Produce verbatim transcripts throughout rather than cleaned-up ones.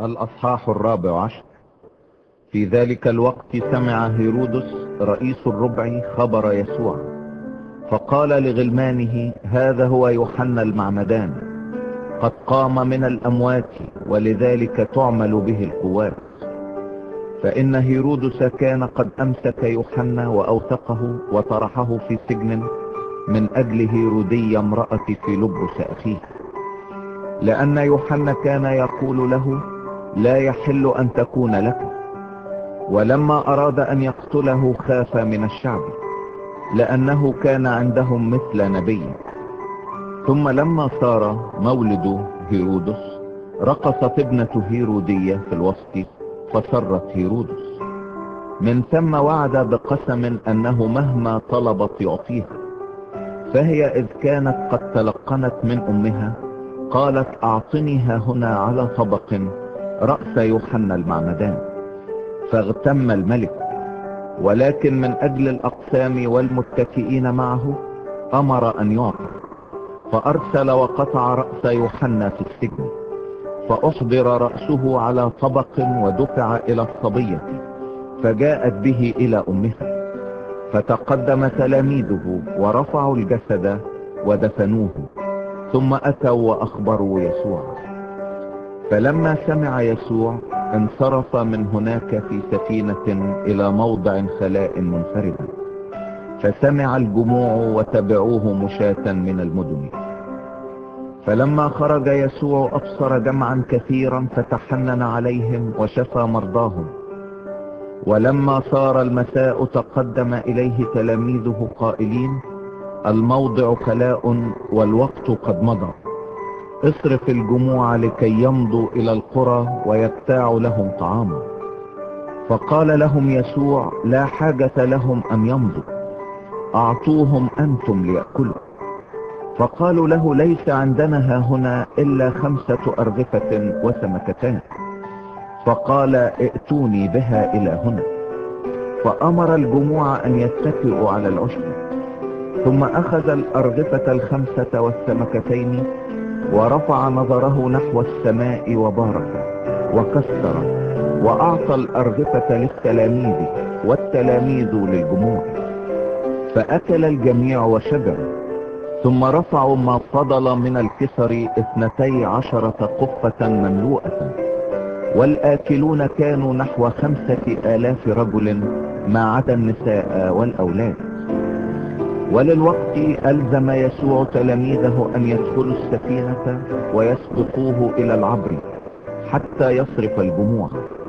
الأصحاح الرابع عشر. في ذلك الوقت سمع هيرودس رئيس الربع خبر يسوع، فقال لغلمانه: هذا هو يوحنا المعمدان، قد قام من الأموات، ولذلك تعمل به القوات. فإن هيرودس كان قد أمسك يوحنا وأوثقه وطرحه في سجن من أجل هيرودية امرأة فيلبس أخيه، لأن يوحنا كان يقول له: لا يحل أن تكون لك. ولما أراد أن يقتله خاف من الشعب، لأنه كان عندهم مثل نبي. ثم لما صار مولد هيرودس، رقصت ابنة هيرودية في الوسط، فسرت هيرودس. من ثم وعد بقسم أنه مهما طلبت يعطيها. فهي إذ كانت قد تلقنت من أمها، قالت: أعطنيها هنا على طبق رأس يوحنا المعمدان. فاغتم الملك، ولكن من أجل الأقسام والمتكئين معه أمر أن يعطى. فأرسل وقطع رأس يوحنا في السجن، فأحضر رأسه على طبق ودفع إلى الصبية، فجاءت به إلى أمها. فتقدم تلاميذه ورفعوا الجسد ودفنوه، ثم أتوا وأخبروا يسوع. فلما سمع يسوع انصرف من هناك في سفينة إلى موضع خلاء منفرد، فسمع الجموع وتبعوه مشاة من المدن. فلما خرج يسوع أبصر جمعا كثيرا، فتحنن عليهم وشفى مرضاهم. ولما صار المساء تقدم إليه تلاميذه قائلين: الموضع خلاء والوقت قد مضى، اصرف الجموع لكي يمضوا إلى القرى ويبتاعوا لهم طعاما. فقال لهم يسوع: لا حاجة لهم أن يمضوا، أعطوهم أنتم ليأكلوا. فقالوا له: ليس عندنا ها هنا إلا خمسة أرغفة وسمكتان. فقال: ائتوني بها إلى هنا. فأمر الجموع أن يتكئوا على العشب. ثم أخذ الأرغفة الخمسة والسمكتين، ورفع نظره نحو السماء وبارك وكسر، وأعطى الأرغفة للتلاميذ والتلاميذ للجموع. فأكل الجميع وشبعوا. ثم رفعوا ما فضل من الكسر اثنتي عشرة قفة مملوءة، والآكلون كانوا نحو خمسة آلاف رجل، ما عدا النساء والأولاد. وللوقت ألزم يسوع تلاميذه أن يدخلوا السفينة ويسبقوه إلى العبر حتى يصرف الجموع.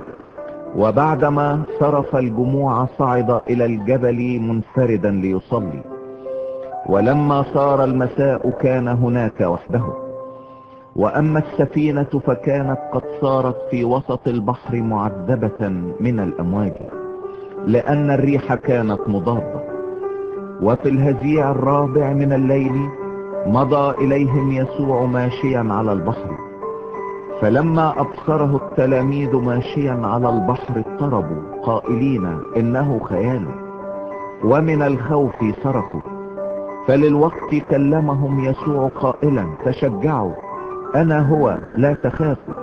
وبعدما صرف الجموع صعد إلى الجبل منفردا ليصلي. ولما صار المساء كان هناك وحده. وأما السفينة فكانت قد صارت في وسط البحر معذبة من الأمواج، لأن الريح كانت مضادة. وفي الهزيع الرابع من الليل مضى إليهم يسوع ماشيا على البحر. فلما أبصره التلاميذ ماشيا على البحر اضطربوا قائلين: إنه خيال. ومن الخوف صرخوا. فللوقت كلمهم يسوع قائلا: تشجعوا، أنا هو، لا تخافوا.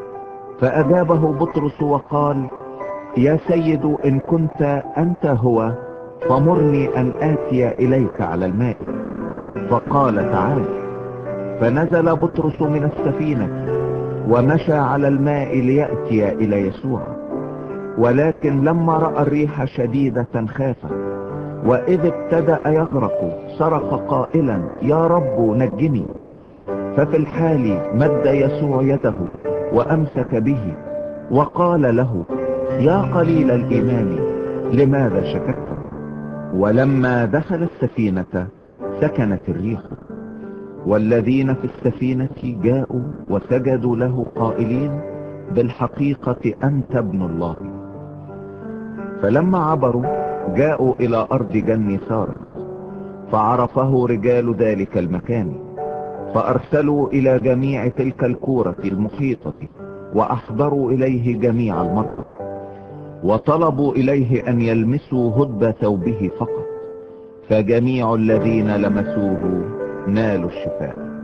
فأجابه بطرس وقال: يا سيد، إن كنت أنت هو فمرني أن آتي إليك على الماء. فقال: تعال. فنزل بطرس من السفينة ومشى على الماء ليأتي إلى يسوع. ولكن لما رأى الريح شديدة خاف، وإذ ابتدأ يغرق صرخ قائلا: يا رب نجني. ففي الحال مد يسوع يده وأمسك به وقال له: يا قليل الإيمان، لماذا شككت؟ ولما دخل السفينة سكنت الريح. والذين في السفينة جاءوا وسجدوا له قائلين: بالحقيقة أنت ابن الله. فلما عبروا جاءوا إلى أرض جنيسار، فعرفه رجال ذلك المكان، فأرسلوا إلى جميع تلك الكورة المحيطة، وأحضروا إليه جميع المرضى، وطلبوا إليه أن يلمسوا هدب ثوبه فقط. فجميع الذين لمسوه نالوا الشفاء.